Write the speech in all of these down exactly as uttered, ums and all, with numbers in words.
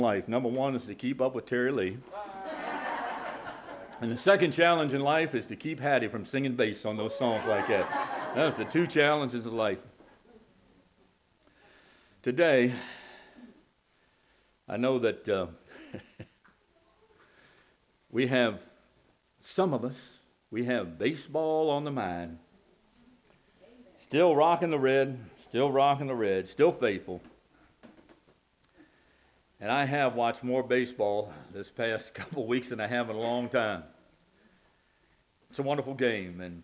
life. Number one is to keep up with Terry Lee. And the second challenge in life is to keep Hattie from singing bass on those songs like that. That's the two challenges of life. Today, I know that uh, we have, some of us, we have baseball on the mind. Still rocking the red, still rocking the red, still faithful. And I have watched more baseball this past couple of weeks than I have in a long time. It's a wonderful game, and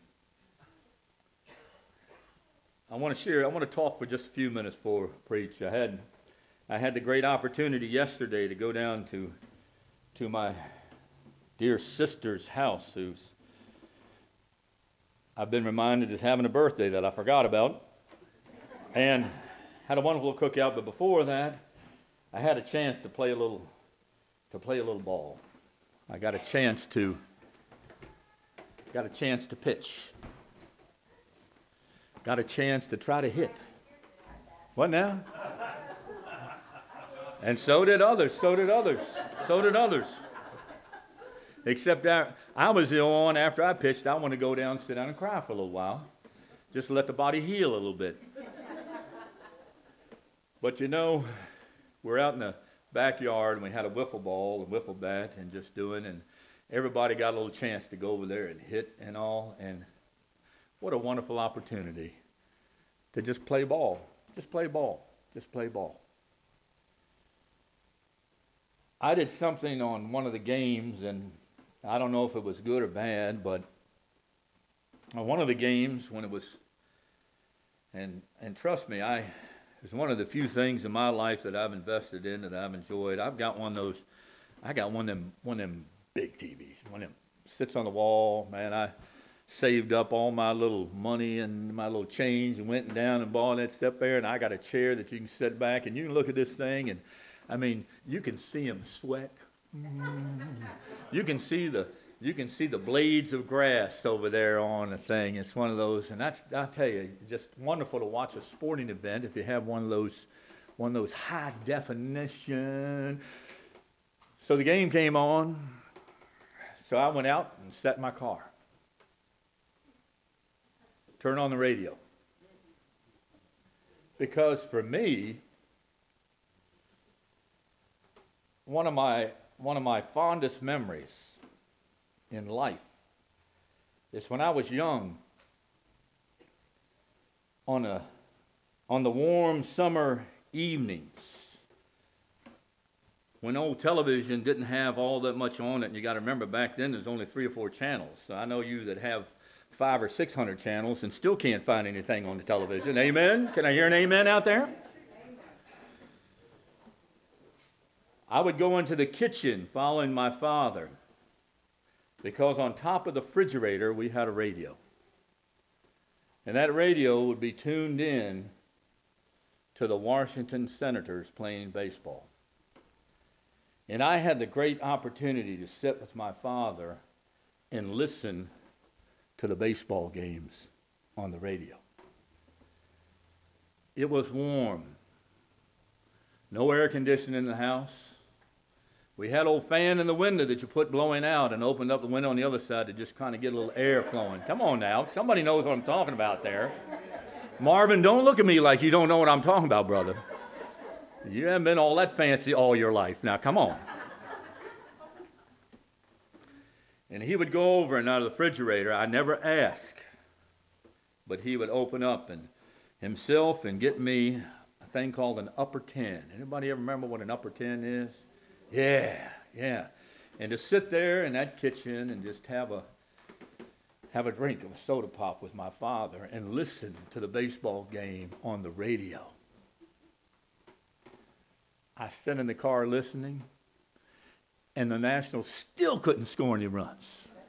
I want to share. I want to talk for just a few minutes before I preach. I had, I had the great opportunity yesterday to go down to, to my dear sister's house, who's I've been reminded is having a birthday that I forgot about, and had a wonderful cookout. But before that, I had a chance to play a little, to play a little ball. I got a chance to, got a chance to pitch. Got a chance to try to hit. What now? And so did others. So did others. So did others. Except that I was the only one after I pitched. I want to go down, sit down, and cry for a little while, just to let the body heal a little bit. But you know, we're out in the backyard, and we had a wiffle ball and wiffle bat and just doing, and everybody got a little chance to go over there and hit and all, and what a wonderful opportunity to just play ball, just play ball, just play ball. I did something on one of the games, and I don't know if it was good or bad, but on one of the games when it was, and and trust me, I it's one of the few things in my life that I've invested in that I've enjoyed. I've got one of those, I got one of them, one of them big T Vs, one of them sits on the wall. Man, I saved up all my little money and my little change and went down and bought that stuff there. And I got a chair that you can sit back and you can look at this thing, and I mean, you can see them sweat. You can see the you can see the blades of grass over there on the thing. It's one of those, and that's I tell you, just wonderful to watch a sporting event if you have one of those one of those high definition. So the game came on. So I went out and sat in my car. Turn on the radio. Because for me, one of my one of my fondest memories in life is when I was young, on a on the warm summer evenings, when old television didn't have all that much on it. And you got to remember, back then there's only three or four channels. So I know you that have five or six hundred channels and still can't find anything on the television. Amen? Can I hear an amen out there? I would go into the kitchen following my father, because on top of the refrigerator we had a radio. And that radio would be tuned in to the Washington Senators playing baseball. And I had the great opportunity to sit with my father and listen to the baseball games on the radio. It was warm. No air conditioning in the house. We had an old fan in the window that you put blowing out and opened up the window on the other side to just kind of get a little air flowing. Come on now. Somebody knows what I'm talking about there. Marvin, don't look at me like you don't know what I'm talking about, brother. You haven't been all that fancy all your life. Now, come on. And he would go over and out of the refrigerator. I never asked, but he would open up and himself and get me a thing called an upper ten. Anybody ever remember what an upper ten is? Yeah, yeah. And to sit there in that kitchen and just have a have a drink of a soda pop with my father and listen to the baseball game on the radio. I sat in the car listening, and the Nationals still couldn't score any runs.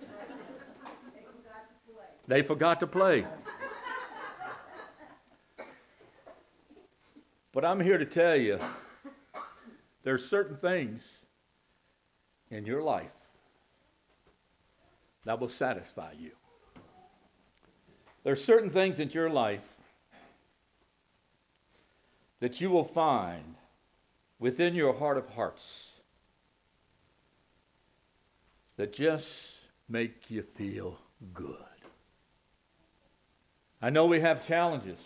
They forgot to play. But I'm here to tell you, there's certain things in your life that will satisfy you. There's certain things in your life that you will find within your heart of hearts that just make you feel good. I know we have challenges.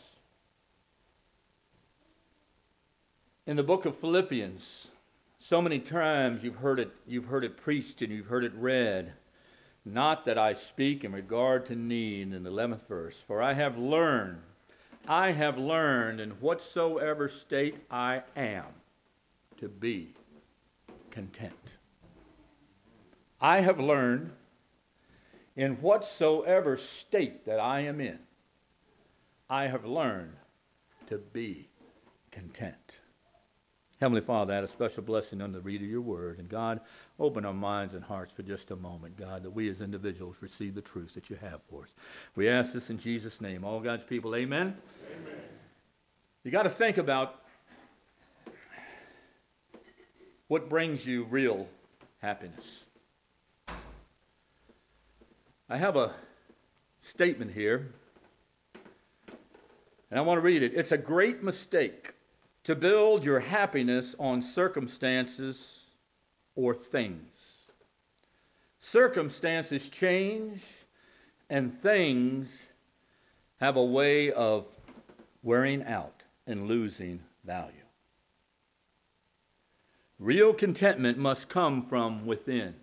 In the book of Philippians, so many times you've heard it, you've heard it preached and you've heard it read. Not that I speak in regard to need, in the eleventh verse. For I have learned, I have learned in whatsoever state I am to be content. I have learned in whatsoever state that I am in, I have learned to be content. Heavenly Father, add a special blessing on the read of your word. And God, open our minds and hearts for just a moment, God, that we as individuals receive the truths that you have for us. We ask this in Jesus' name. All God's people, amen? Amen. You got to think about what brings you real happiness. I have a statement here, and I want to read it. It's a great mistake to build your happiness on circumstances or things. Circumstances change, and things have a way of wearing out and losing value. Real contentment must come from within.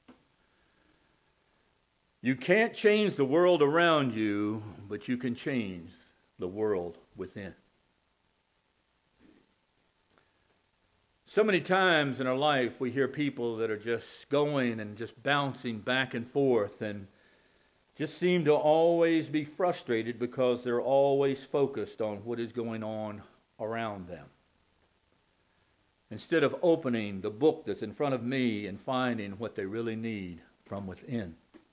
You can't change the world around you, but you can change the world within. So many times in our life we hear people that are just going and just bouncing back and forth and just seem to always be frustrated because they're always focused on what is going on around them. Instead of opening the book that's in front of me and finding what they really need from within.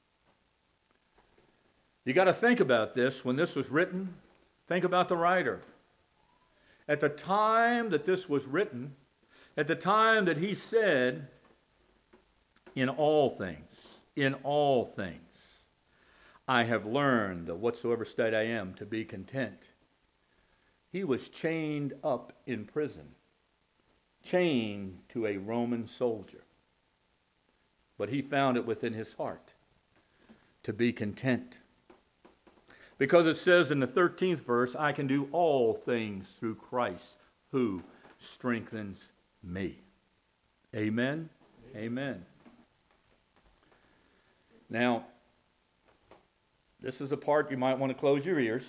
You got to think about this. When this was written, think about the writer. At the time that this was written, at the time that he said, in all things, in all things, I have learned that whatsoever state I am to be content. He was chained up in prison, chained to a Roman soldier. But he found it within his heart to be content. Because it says in the thirteenth verse, I can do all things through Christ who strengthens me. Amen? Amen. Amen. Now, this is a part you might want to close your ears.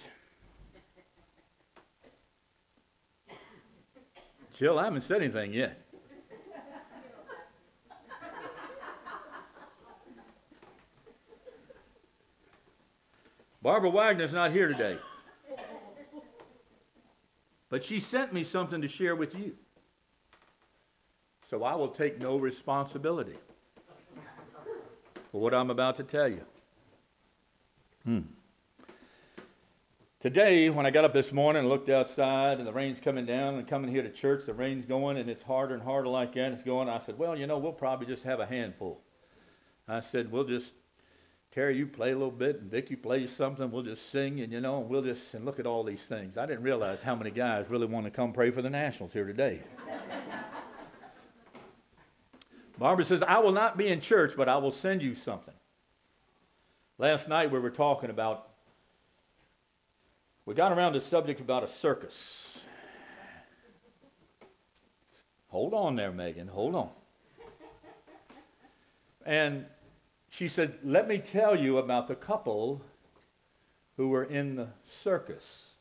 Jill, I haven't said anything yet. Barbara Wagner's not here today. But she sent me something to share with you. So I will take no responsibility for what I'm about to tell you. Hmm. Today, when I got up this morning and looked outside and the rain's coming down and coming here to church, the rain's going and it's harder and harder like that. It's going. I said, well, you know, we'll probably just have a handful. I said, we'll just, Terry, you play a little bit and Vicky plays something. We'll just sing and, you know, and we'll just, and look at all these things. I didn't realize how many guys really want to come pray for the Nationals here today. Barbara says, I will not be in church, but I will send you something. Last night we were talking about, we got around the subject about a circus. Hold on there, Megan, hold on. And she said, let me tell you about the couple who were in the circus,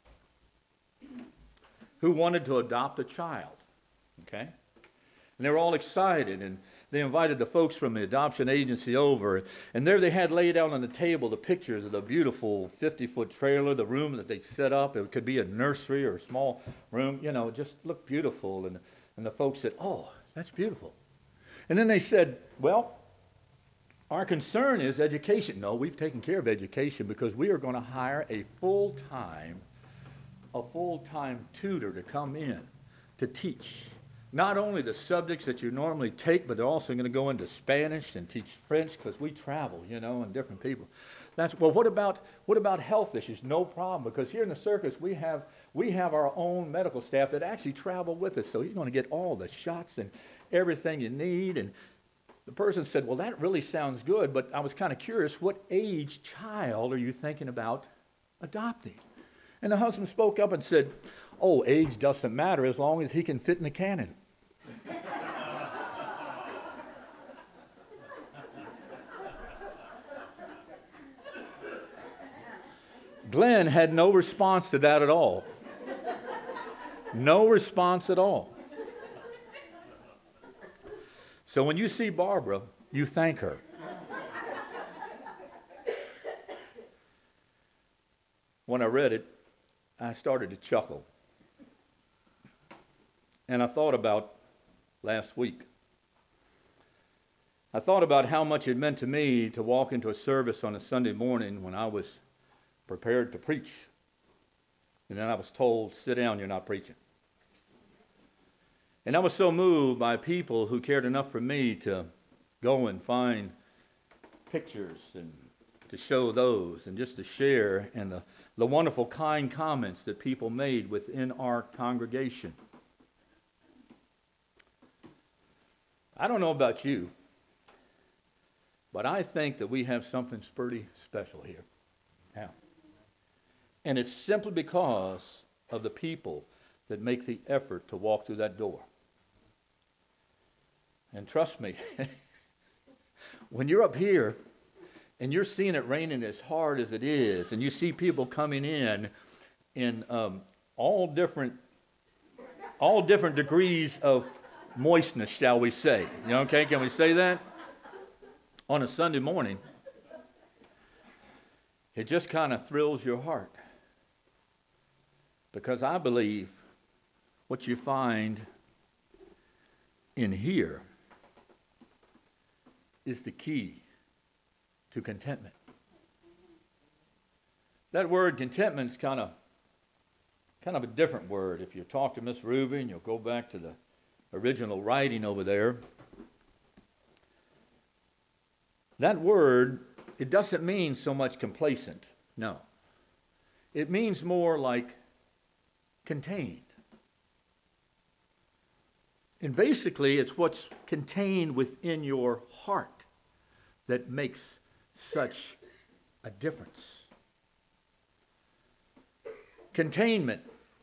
who wanted to adopt a child. Okay? And they were all excited, and they invited the folks from the adoption agency over. And there they had laid out on the table the pictures of the beautiful fifty-foot trailer, the room that they set up. It could be a nursery or a small room. You know, it just looked beautiful. And, and the folks said, oh, that's beautiful. And then they said, well, our concern is education. No, we've taken care of education because we are going to hire a full-time, a full-time tutor to come in to teach. Not only the subjects that you normally take, but they're also going to go into Spanish and teach French because we travel, you know, and different people. That's well. What about what about health issues? No problem, because here in the circus we have we have our own medical staff that actually travel with us, so he's going to get all the shots and everything you need. And the person said, well, that really sounds good, but I was kind of curious, what age child are you thinking about adopting? And the husband spoke up and said, oh, age doesn't matter as long as he can fit in the cannon. Glenn had no response to that at all. No response at all. So when you see Barbara, you thank her. When I read it, I started to chuckle. And I thought about last week. I thought about how much it meant to me to walk into a service on a Sunday morning when I was prepared to preach. And then I was told, sit down, you're not preaching. And I was so moved by people who cared enough for me to go and find pictures and to show those and just to share and the, the wonderful kind comments that people made within our congregation. I don't know about you, but I think that we have something pretty special here now. And it's simply because of the people that make the effort to walk through that door. And trust me, when you're up here and you're seeing it raining as hard as it is, and you see people coming in in um, all different all different degrees of moistness, shall we say? You know, okay, can we say that? On a Sunday morning, it just kind of thrills your heart. Because I believe what you find in here is the key to contentment. That word contentment is kind of kind of a different word. If you talk to Miss Rubin, you'll go back to the original writing over there. That word, it doesn't mean so much complacent. No. It means more like contained. And basically, it's what's contained within your heart that makes such a difference. Containment.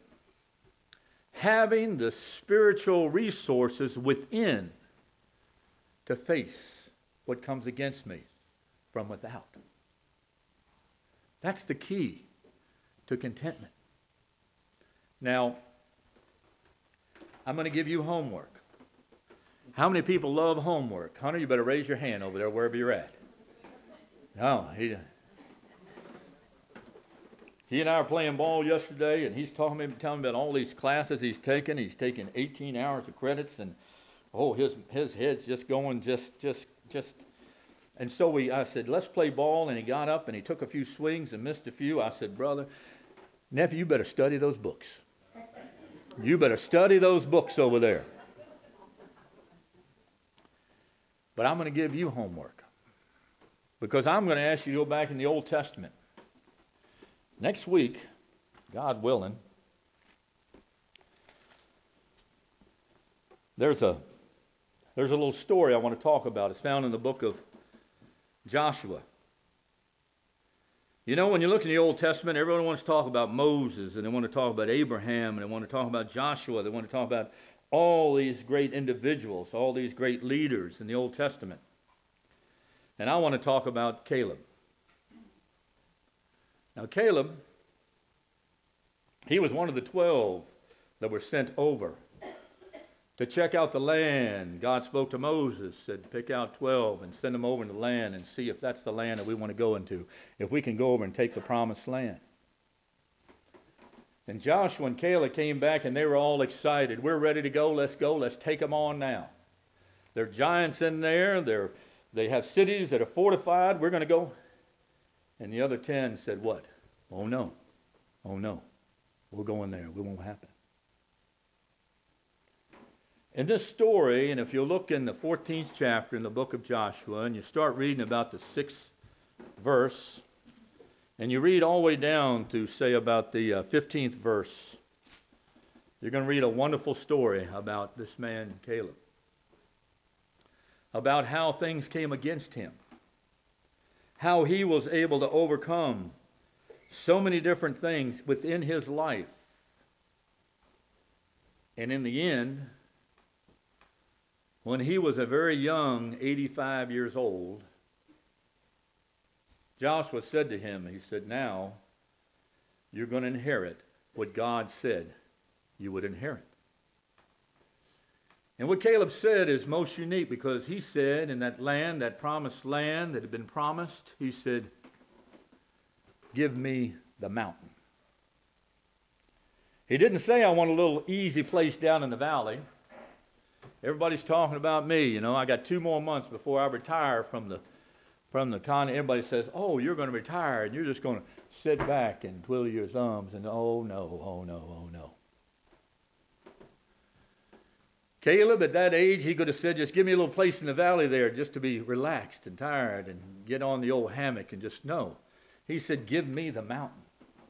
Having the spiritual resources within to face what comes against me from without. That's the key to contentment. Now, I'm going to give you homework. How many people love homework? Hunter, you better raise your hand over there wherever you're at. No, he, he and I were playing ball yesterday, and he's talking to me, telling me about all these classes he's taken. He's taken eighteen hours of credits, and oh, his his head's just going just just just. And so we, I said, let's play ball, and he got up and he took a few swings and missed a few. I said, brother, nephew, you better study those books. You better study those books over there. But I'm going to give you homework. Because I'm going to ask you to go back in the Old Testament. Next week, God willing, there's a there's a little story I want to talk about. It's found in the book of Joshua. You know, when you look in the Old Testament, everyone wants to talk about Moses, and they want to talk about Abraham, and they want to talk about Joshua. They want to talk about all these great individuals, all these great leaders in the Old Testament. And I want to talk about Caleb. Now, Caleb, he was one of the twelve that were sent over to check out the land. God spoke to Moses, said, pick out twelve and send them over into the land and see if that's the land that we want to go into, if we can go over and take the promised land. And Joshua and Caleb came back and they were all excited. We're ready to go. Let's go. Let's take them on now. There are giants in there. They're, they have cities that are fortified. We're going to go. And the other ten said, what? Oh, no. Oh, no. We'll go in there. It won't happen. In this story, and if you look in the fourteenth chapter in the book of Joshua, and you start reading about the sixth verse, and you read all the way down to, say, about the uh, fifteenth verse, You're going to read a wonderful story about this man, Caleb, about how things came against him, how he was able to overcome so many different things within his life. And in the end, when he was a very young, eighty-five years old, Joshua said to him, he said, now you're going to inherit what God said you would inherit. And what Caleb said is most unique, because he said in that land, that promised land that had been promised, he said, give me the mountain. He didn't say, I want a little easy place down in the valley. Everybody's talking about me. You know, I got two more months before I retire from the from the con. Everybody says, oh, you're going to retire and you're just going to sit back and twiddle your thumbs. And oh, no, oh, no, oh, no. Caleb, at that age, he could have said, just give me a little place in the valley there just to be relaxed and tired and get on the old hammock and just, no. He said, give me the mountain.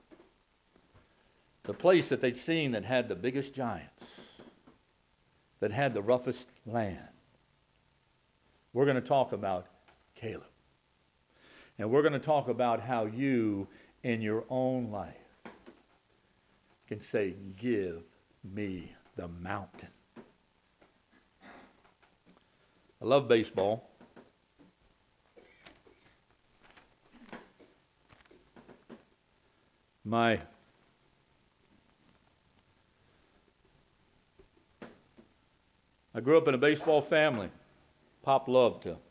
The place that they'd seen that had the biggest giants, that had the roughest land. We're going to talk about Caleb. And we're going to talk about how you, in your own life, can say, give me the mountain. I love baseball. My I grew up in a baseball family. Pop loved to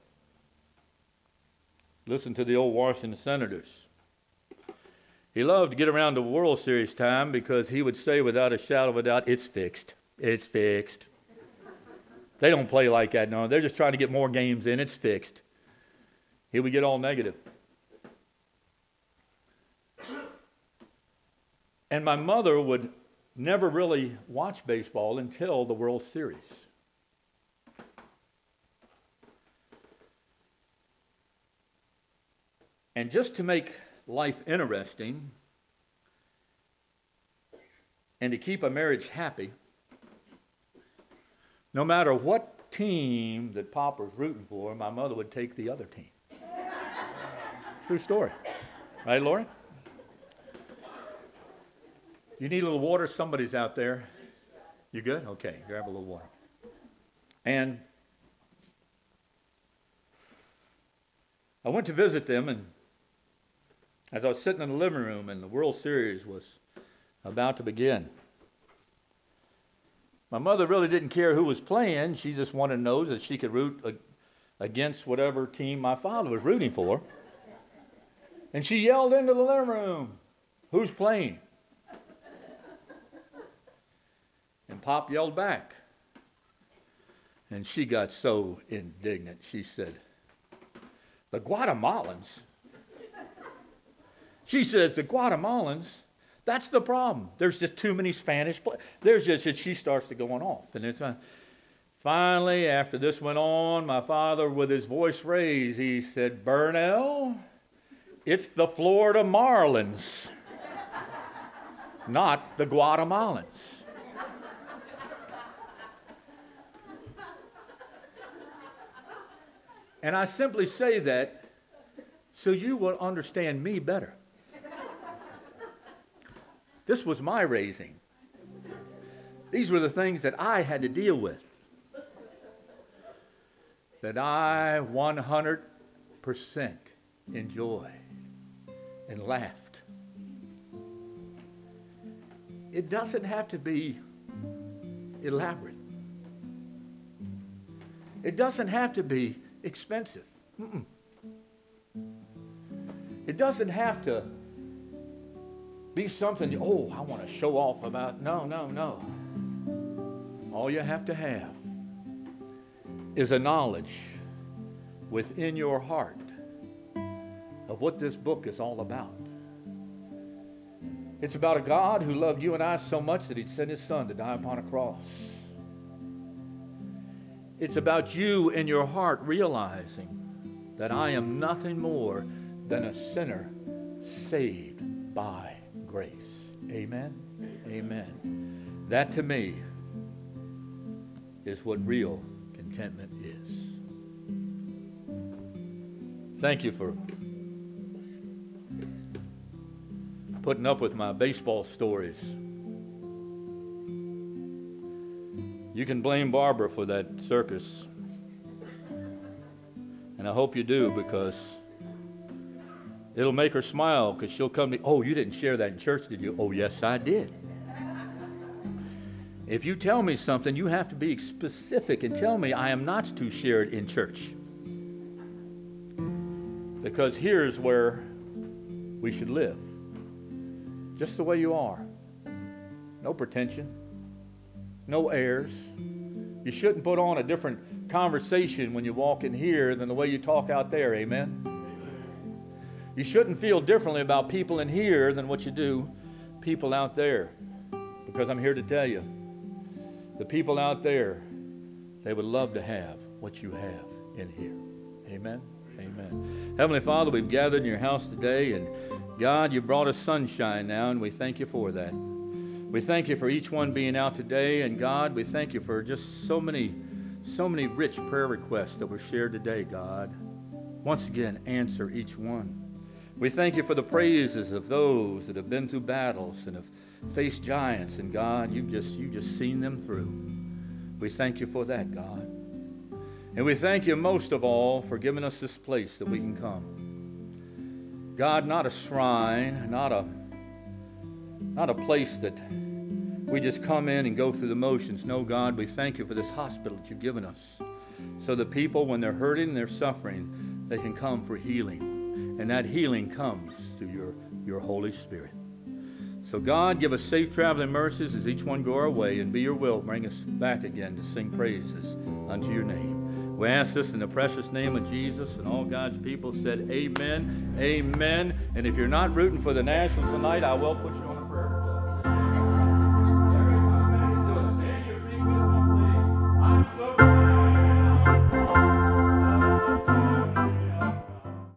listen to the old Washington Senators. He loved to get around to World Series time because he would say without a shadow of a doubt, it's fixed. It's fixed. They don't play like that, no. They're just trying to get more games in. It's fixed. He would get all negative. And my mother would never really watch baseball until the World Series. And just to make life interesting and to keep a marriage happy, no matter what team that Pop was rooting for, my mother would take the other team. True story. Right, Laura? You need a little water? Somebody's out there. You good? Okay, grab a little water. And I went to visit them, and as I was sitting in the living room and the World Series was about to begin, my mother really didn't care who was playing. She just wanted to know that she could root against whatever team my father was rooting for. And she yelled into the living room, who's playing? And Pop yelled back. And she got so indignant. She said, the Guatemalans? She says, the Guatemalans? That's the problem. There's just too many Spanish players. There's just, and she starts to going off. And it's, uh, finally, after this went on, my father, with his voice raised, he said, Burnell, it's the Florida Marlins, not the Guatemalans. And I simply say that so you will understand me better. This was my raising. These were the things that I had to deal with. That I one hundred percent enjoy and laughed. It doesn't have to be elaborate. It doesn't have to be expensive. Mm-mm. It doesn't have to be something, oh, I want to show off about. No, no, no. All you have to have is a knowledge within your heart of what this book is all about. It's about a God who loved you and I so much that He'd sent His Son to die upon a cross. It's about you in your heart realizing that I am nothing more than a sinner saved by grace. Amen? Amen. That to me is what real contentment is. Thank you for putting up with my baseball stories. You can blame Barbara for that circus. And I hope you do, because it'll make her smile, because she'll come to me, oh, you didn't share that in church, did you? Oh, yes, I did. If you tell me something, you have to be specific and tell me I am not to share it in church. Because here's where we should live. Just the way you are. No pretension. No airs. You shouldn't put on a different conversation when you walk in here than the way you talk out there. Amen? You shouldn't feel differently about people in here than what you do people out there. Because I'm here to tell you, the people out there, they would love to have what you have in here. Amen? Amen. Heavenly Father, we've gathered in your house today, and God, you brought us sunshine now, and we thank you for that. We thank you for each one being out today, and God, we thank you for just so many, so many rich prayer requests that were shared today, God. Once again, answer each one. We thank you for the praises of those that have been through battles and have faced giants, and God, you've just, you've just seen them through. We thank you for that, God. And we thank you most of all for giving us this place that we can come. God, not a shrine, not a not a place that we just come in and go through the motions. No, God, we thank you for this hospital that you've given us. So that people, when they're hurting and they're suffering, they can come for healing. And that healing comes through your, your Holy Spirit. So God, give us safe traveling mercies as each one go our way, and be your will, bring us back again to sing praises unto your name. We ask this in the precious name of Jesus, and all God's people said amen, amen. And if you're not rooting for the Nationals tonight, I will put you on.